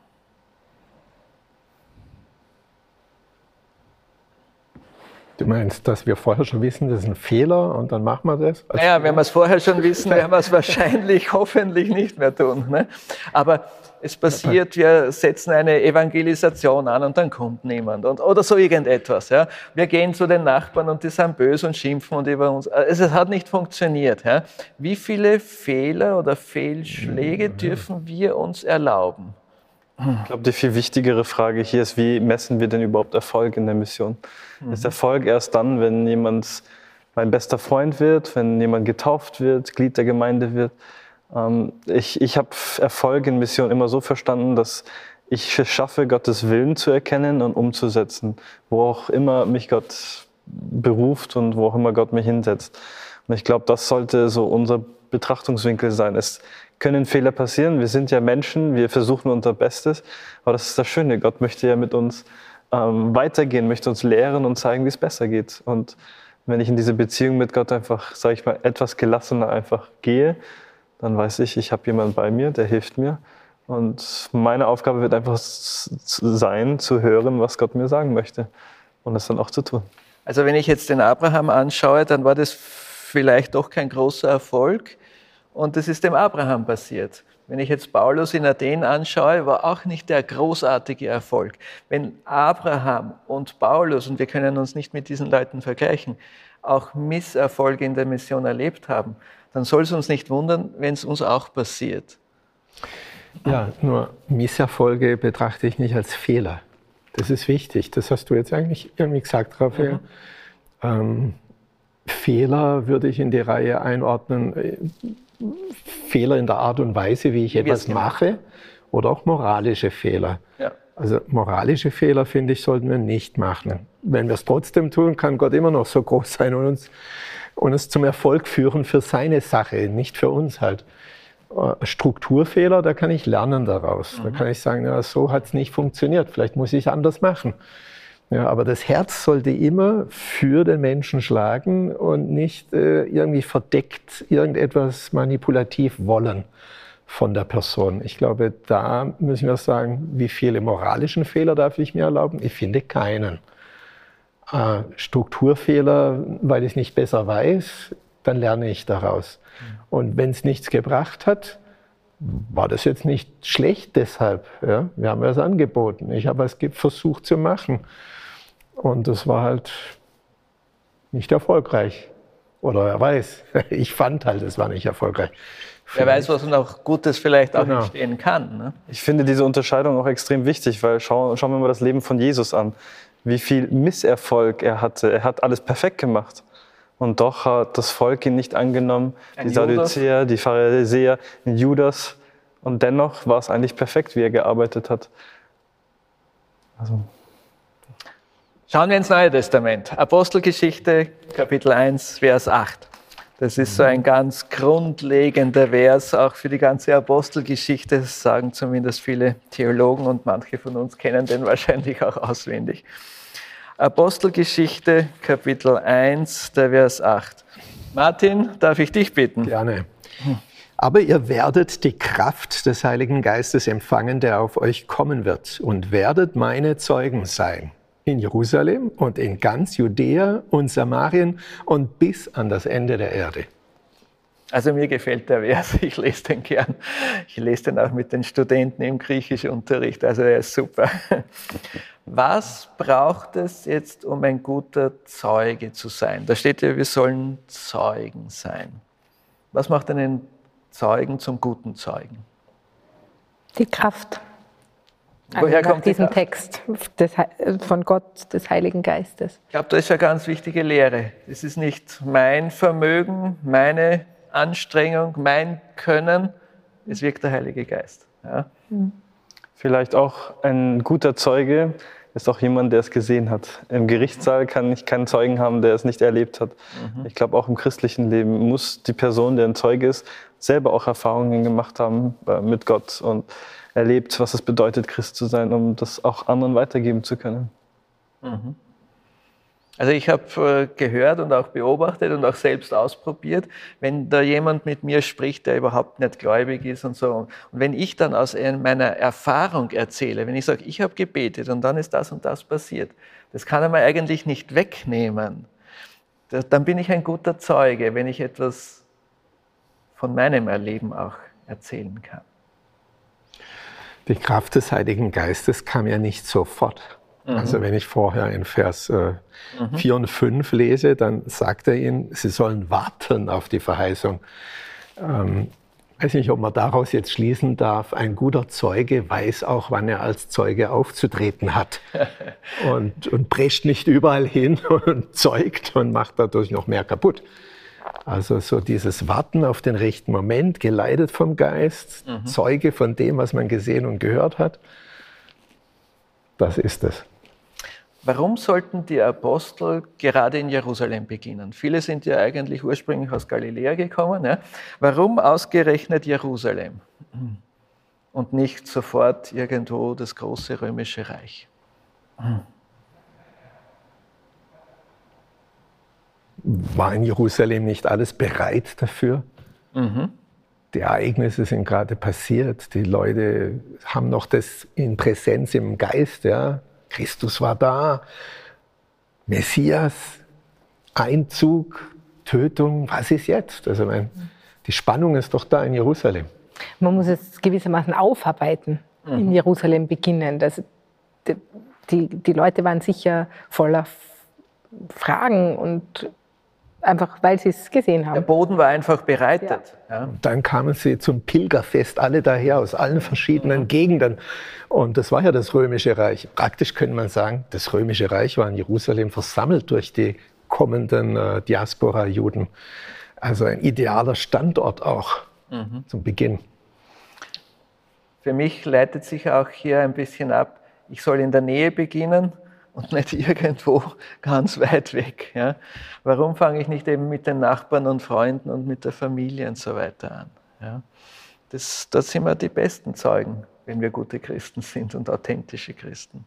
Du meinst, dass wir vorher schon wissen, das ist ein Fehler und dann machen wir das?
Naja, wenn wir es vorher schon wissen, werden wir es wahrscheinlich, hoffentlich nicht mehr tun. Ne? Aber es passiert, wir setzen eine Evangelisation an und dann kommt niemand oder so irgendetwas. Ja? Wir gehen zu den Nachbarn und die sind böse und schimpfen und über uns. Es hat nicht funktioniert. Ja? Wie viele Fehler oder Fehlschläge dürfen wir uns erlauben?
Ich glaube, die viel wichtigere Frage hier ist, wie messen wir denn überhaupt Erfolg in der Mission? Ist Erfolg erst dann, wenn jemand mein bester Freund wird, wenn jemand getauft wird, Glied der Gemeinde wird? Ich habe Erfolg in Mission immer so verstanden, dass ich es schaffe, Gottes Willen zu erkennen und umzusetzen, wo auch immer mich Gott beruft und wo auch immer Gott mich hinsetzt. Und ich glaube, das sollte so unser Betrachtungswinkel sein. Es können Fehler passieren, wir sind ja Menschen, wir versuchen unser Bestes, aber das ist das Schöne, Gott möchte ja mit uns weitergehen, möchte uns lehren und zeigen, wie es besser geht. Und wenn ich in diese Beziehung mit Gott einfach, sage ich mal, etwas gelassener einfach gehe, dann weiß ich, ich habe jemanden bei mir, der hilft mir. Und meine Aufgabe wird einfach sein, zu hören, was Gott mir sagen möchte und es dann auch zu tun.
Also wenn ich jetzt den Abraham anschaue, dann war das vielleicht doch kein großer Erfolg und das ist dem Abraham passiert. Wenn ich jetzt Paulus in Athen anschaue, war auch nicht der großartige Erfolg. Wenn Abraham und Paulus, und wir können uns nicht mit diesen Leuten vergleichen, auch Misserfolge in der Mission erlebt haben, dann soll es uns nicht wundern, wenn es uns auch passiert.
Ja, nur Misserfolge betrachte ich nicht als Fehler. Das ist wichtig. Das hast du jetzt eigentlich irgendwie gesagt, Raphael. Fehler würde ich in die Reihe einordnen. Fehler in der Art und Weise, wie ich etwas mache, oder auch moralische Fehler. Ja. Also moralische Fehler, finde ich, sollten wir nicht machen. Wenn wir es trotzdem tun, kann Gott immer noch so groß sein und uns zum Erfolg führen für seine Sache, nicht für uns halt. Strukturfehler, da kann ich lernen daraus. Da kann ich sagen, ja, so hat es nicht funktioniert, vielleicht muss ich es anders machen. Ja, aber das Herz sollte immer für den Menschen schlagen und nicht irgendwie verdeckt irgendetwas manipulativ wollen von der Person. Ich glaube, da müssen wir sagen, wie viele moralischen Fehler darf ich mir erlauben? Ich finde keinen. Strukturfehler, weil ich es nicht besser weiß, dann lerne ich daraus. Und wenn es nichts gebracht hat, war das jetzt nicht schlecht deshalb. Ja? Wir haben es angeboten. Ich habe es versucht zu machen. Und das war halt nicht erfolgreich. Oder wer weiß, ich fand halt, es war nicht erfolgreich.
Wer weiß, was noch Gutes vielleicht auch entstehen kann. Ne?
Ich finde diese Unterscheidung auch extrem wichtig, weil schauen wir mal das Leben von Jesus an. Wie viel Misserfolg er hatte. Er hat alles perfekt gemacht. Und doch hat das Volk ihn nicht angenommen. Die Sadduzäer, die Pharisäer, Judas. Und dennoch war es eigentlich perfekt, wie er gearbeitet hat. Also
Schauen wir ins Neue Testament. Apostelgeschichte, Kapitel 1, Vers 8. Das ist so ein ganz grundlegender Vers, auch für die ganze Apostelgeschichte. Das sagen zumindest viele Theologen und manche von uns kennen den wahrscheinlich auch auswendig. Apostelgeschichte, Kapitel 1, der Vers 8. Martin, darf ich dich bitten?
Gerne. Aber ihr werdet die Kraft des Heiligen Geistes empfangen, der auf euch kommen wird, und werdet meine Zeugen sein. In Jerusalem und in ganz Judäa und Samarien und bis an das Ende der Erde.
Also mir gefällt der Vers, ich lese den gern. Ich lese den auch mit den Studenten im Griechischunterricht, also er ist super. Was braucht es jetzt, um ein guter Zeuge zu sein? Da steht ja, wir sollen Zeugen sein. Was macht einen Zeugen zum guten Zeugen?
Die Kraft.
Woher
Nach
kommt die
diesem
Kraft?
Text von Gott, des Heiligen Geistes.
Ich glaube, das ist eine ganz wichtige Lehre. Es ist nicht mein Vermögen, meine Anstrengung, mein Können. Es wirkt der Heilige Geist. Ja?
vielleicht auch ein guter Zeuge ist auch jemand, der es gesehen hat. Im Gerichtssaal kann ich keinen Zeugen haben, der es nicht erlebt hat. Ich glaube, auch im christlichen Leben muss die Person, der ein Zeuge ist, selber auch Erfahrungen gemacht haben mit Gott und erlebt, was es bedeutet, Christ zu sein, um das auch anderen weitergeben zu können.
Also ich habe gehört und auch beobachtet und auch selbst ausprobiert, wenn da jemand mit mir spricht, der überhaupt nicht gläubig ist und so. Und wenn ich dann aus meiner Erfahrung erzähle, wenn ich sage, ich habe gebetet und dann ist das und das passiert, das kann er mir eigentlich nicht wegnehmen. Dann bin ich ein guter Zeuge, wenn ich etwas von meinem Erleben auch erzählen kann.
Die Kraft des Heiligen Geistes kam ja nicht sofort. Also wenn ich vorher in Vers 4 und 5 lese, dann sagt er ihnen, sie sollen warten auf die Verheißung. Ich weiß nicht, ob man daraus jetzt schließen darf, ein guter Zeuge weiß auch, wann er als Zeuge aufzutreten hat und prescht nicht überall hin und zeugt und macht dadurch noch mehr kaputt. Also so dieses Warten auf den rechten Moment, geleitet vom Geist, Zeuge von dem, was man gesehen und gehört hat, das ist es.
Warum sollten die Apostel gerade in Jerusalem beginnen? Viele sind ja eigentlich ursprünglich aus Galiläa gekommen. Ja? Warum ausgerechnet Jerusalem und nicht sofort irgendwo das große römische Reich?
War in Jerusalem nicht alles bereit dafür? Die Ereignisse sind gerade passiert. Die Leute haben noch das in Präsenz im Geist. Ja? Christus war da, Messias, Einzug, Tötung. Was ist jetzt? Also die Spannung ist doch da in Jerusalem.
Man muss es gewissermaßen aufarbeiten, in Jerusalem beginnen. Die Leute waren sicher voller Fragen und einfach, weil sie es gesehen haben.
Der Boden war einfach bereitet. Ja.
Und dann kamen sie zum Pilgerfest, alle daher aus allen verschiedenen Gegenden. Und das war ja das Römische Reich. Praktisch könnte man sagen, das Römische Reich war in Jerusalem versammelt durch die kommenden Diaspora-Juden. Also ein idealer Standort auch zum Beginn.
Für mich leitet sich auch hier ein bisschen ab, ich soll in der Nähe beginnen und nicht irgendwo ganz weit weg. Ja? Warum fange ich nicht eben mit den Nachbarn und Freunden und mit der Familie und so weiter an? Ja? Das sind wir die besten Zeugen, wenn wir gute Christen sind und authentische Christen.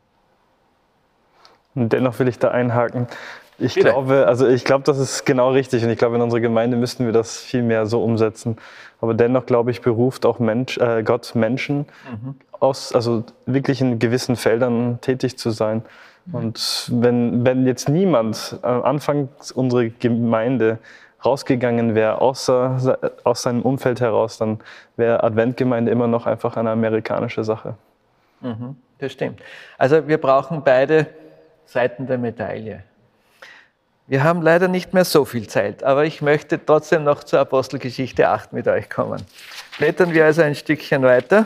Und dennoch will ich da einhaken. Ich
Bitte.
glaube, das ist genau richtig und ich glaube, in unserer Gemeinde müssten wir das viel mehr so umsetzen. Aber dennoch, glaube ich, beruft auch Gott Menschen, wirklich in gewissen Feldern tätig zu sein. Und wenn jetzt niemand am Anfang unserer Gemeinde rausgegangen wäre, aus seinem Umfeld heraus, dann wäre Adventgemeinde immer noch einfach eine amerikanische Sache.
Das stimmt. Also wir brauchen beide Seiten der Medaille. Wir haben leider nicht mehr so viel Zeit, aber ich möchte trotzdem noch zur Apostelgeschichte 8 mit euch kommen. Blättern wir also ein Stückchen weiter.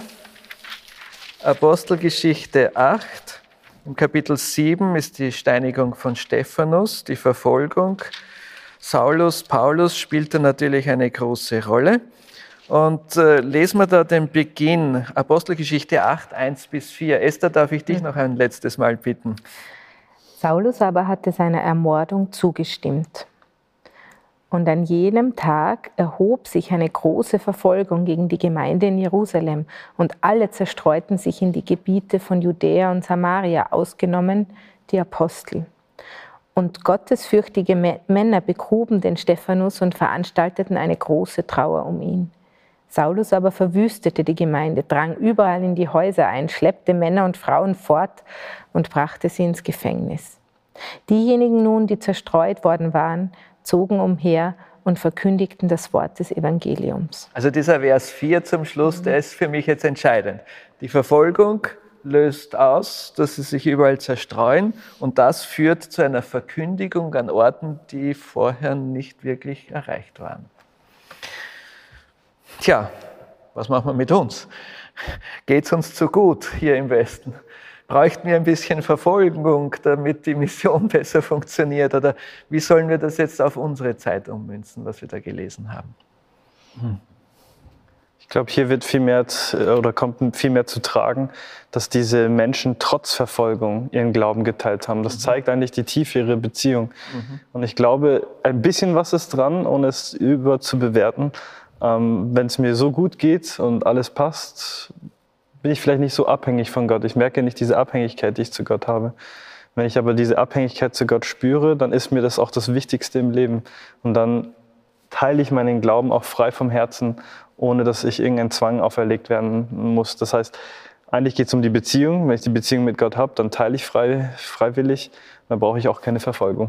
Apostelgeschichte 8. Im Kapitel 7 ist die Steinigung von Stephanus, die Verfolgung. Paulus spielte natürlich eine große Rolle. Und lesen wir da den Beginn, Apostelgeschichte 8, 1-4. Esther, darf ich dich noch ein letztes Mal bitten?
Saulus aber hatte seiner Ermordung zugestimmt. Und an jenem Tag erhob sich eine große Verfolgung gegen die Gemeinde in Jerusalem, und alle zerstreuten sich in die Gebiete von Judäa und Samaria, ausgenommen die Apostel. Und gottesfürchtige Männer begruben den Stephanus und veranstalteten eine große Trauer um ihn. Saulus aber verwüstete die Gemeinde, drang überall in die Häuser ein, schleppte Männer und Frauen fort und brachte sie ins Gefängnis. Diejenigen nun, die zerstreut worden waren, zogen umher und verkündigten das Wort des Evangeliums.
Also dieser Vers 4 zum Schluss, der ist für mich jetzt entscheidend. Die Verfolgung löst aus, dass sie sich überall zerstreuen, und das führt zu einer Verkündigung an Orten, die vorher nicht wirklich erreicht waren. Tja, was machen wir mit uns? Geht es uns zu gut hier im Westen? Bräuchten wir ein bisschen Verfolgung, damit die Mission besser funktioniert? Oder wie sollen wir das jetzt auf unsere Zeit ummünzen, was wir da gelesen haben?
Ich glaube, hier wird kommt viel mehr zu tragen, dass diese Menschen trotz Verfolgung ihren Glauben geteilt haben. Das zeigt eigentlich die Tiefe ihrer Beziehung. Und ich glaube, ein bisschen was ist dran, ohne es überzubewerten. Wenn es mir so gut geht und alles passt, bin ich vielleicht nicht so abhängig von Gott. Ich merke nicht diese Abhängigkeit, die ich zu Gott habe. Wenn ich aber diese Abhängigkeit zu Gott spüre, dann ist mir das auch das Wichtigste im Leben. Und dann teile ich meinen Glauben auch frei vom Herzen, ohne dass ich irgendein Zwang auferlegt werden muss. Das heißt, eigentlich geht es um die Beziehung. Wenn ich die Beziehung mit Gott habe, dann teile ich freiwillig. Dann brauche ich auch keine Verfolgung.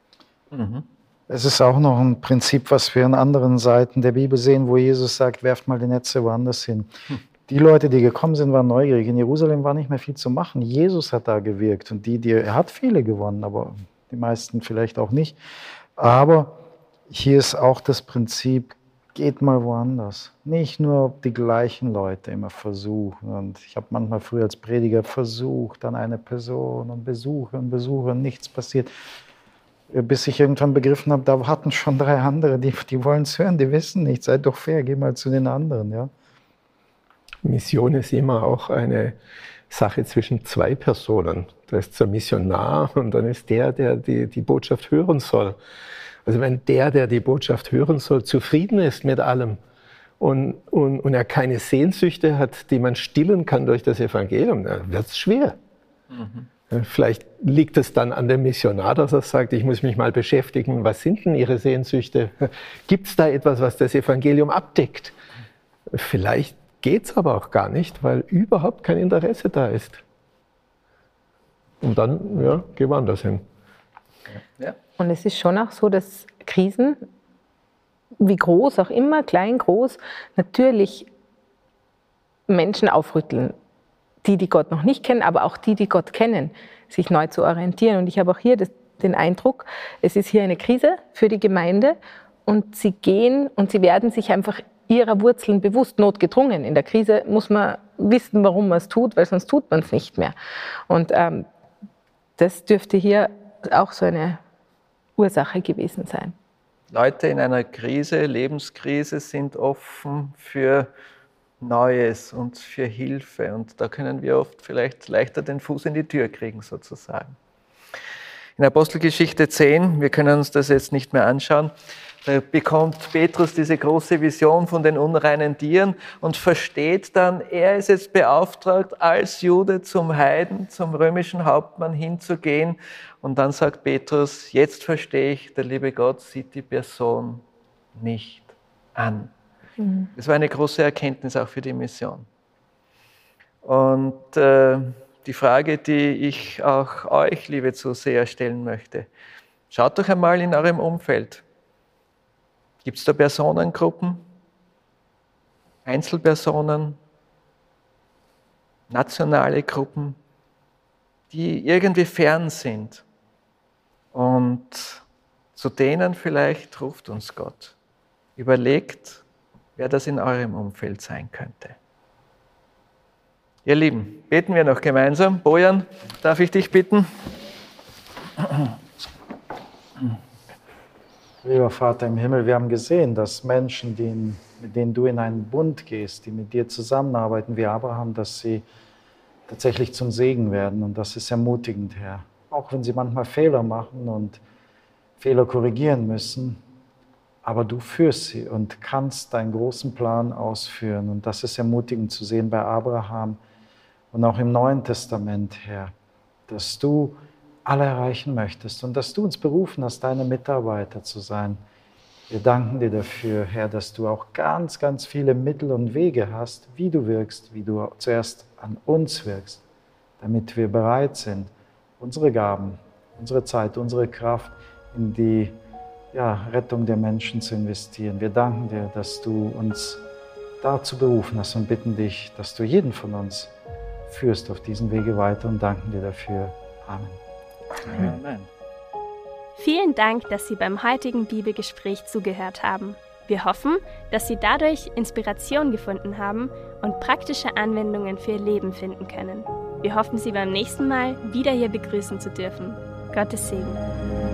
Es ist auch noch ein Prinzip, was wir an anderen Seiten der Bibel sehen, wo Jesus sagt, werft mal die Netze woanders hin. Die Leute, die gekommen sind, waren neugierig. In Jerusalem war nicht mehr viel zu machen. Jesus hat da gewirkt, und er hat viele gewonnen, aber die meisten vielleicht auch nicht. Aber hier ist auch das Prinzip, geht mal woanders. Nicht nur die gleichen Leute immer versuchen. Und ich habe manchmal früher als Prediger versucht, an eine Person und besuche und nichts passiert. Bis ich irgendwann begriffen habe, da hatten schon 3 andere, die wollen es hören, die wissen nichts. Seid doch fair, geh mal zu den anderen. Ja?
Mission ist immer auch eine Sache zwischen 2 Personen. Da ist der Missionar und dann ist der die Botschaft hören soll. Also wenn der die Botschaft hören soll, zufrieden ist mit allem und er keine Sehnsüchte hat, die man stillen kann durch das Evangelium, dann wird es schwer. Vielleicht liegt es dann an dem Missionar, dass er sagt, ich muss mich mal beschäftigen, was sind denn Ihre Sehnsüchte? Gibt es da etwas, was das Evangelium abdeckt? Vielleicht geht es aber auch gar nicht, weil überhaupt kein Interesse da ist. Und dann, ja, geh woanders hin.
Ja.
Und es ist schon auch so, dass Krisen, wie groß auch immer, klein, groß, natürlich Menschen aufrütteln. Die Gott noch nicht kennen, aber auch die Gott kennen, sich neu zu orientieren. Und ich habe auch hier den Eindruck, es ist hier eine Krise für die Gemeinde, und sie gehen und sie werden sich einfach ihrer Wurzeln bewusst, notgedrungen. In der Krise muss man wissen, warum man es tut, weil sonst tut man es nicht mehr. Und das dürfte hier auch so eine Ursache gewesen sein.
Leute in einer Krise, Lebenskrise, sind offen für Neues und für Hilfe. Und da können wir oft vielleicht leichter den Fuß in die Tür kriegen, sozusagen. In Apostelgeschichte 10, wir können uns das jetzt nicht mehr anschauen, da bekommt Petrus diese große Vision von den unreinen Tieren und versteht dann, er ist jetzt beauftragt, als Jude zum Heiden, zum römischen Hauptmann hinzugehen. Und dann sagt Petrus, jetzt verstehe ich, der liebe Gott sieht die Person nicht an. Das war eine große Erkenntnis auch für die Mission. Und die Frage, die ich auch euch, liebe Zuseher, stellen möchte, schaut doch einmal in eurem Umfeld. Gibt es da Personengruppen, Einzelpersonen, nationale Gruppen, die irgendwie fern sind? Und zu denen vielleicht ruft uns Gott. Überlegt, wer das in eurem Umfeld sein könnte. Ihr Lieben, beten wir noch gemeinsam. Bojan, darf ich dich bitten?
Lieber Vater im Himmel, wir haben gesehen, dass Menschen, mit denen du in einen Bund gehst, die mit dir zusammenarbeiten wie Abraham, dass sie tatsächlich zum Segen werden. Und das ist ermutigend, Herr. Auch wenn sie manchmal Fehler machen und Fehler korrigieren müssen, aber du führst sie und kannst deinen großen Plan ausführen. Und das ist ermutigend zu sehen bei Abraham und auch im Neuen Testament, Herr, dass du alle erreichen möchtest und dass du uns berufen hast, deine Mitarbeiter zu sein. Wir danken dir dafür, Herr, dass du auch ganz, ganz viele Mittel und Wege hast, wie du wirkst, wie du zuerst an uns wirkst, damit wir bereit sind, unsere Gaben, unsere Zeit, unsere Kraft in die Rettung der Menschen zu investieren. Wir danken dir, dass du uns dazu berufen hast und bitten dich, dass du jeden von uns führst auf diesen Wege weiter und danken dir dafür. Amen.
Amen.
Vielen Dank, dass Sie beim heutigen Bibelgespräch zugehört haben. Wir hoffen, dass Sie dadurch Inspiration gefunden haben und praktische Anwendungen für Ihr Leben finden können. Wir hoffen, Sie beim nächsten Mal wieder hier begrüßen zu dürfen. Gottes Segen.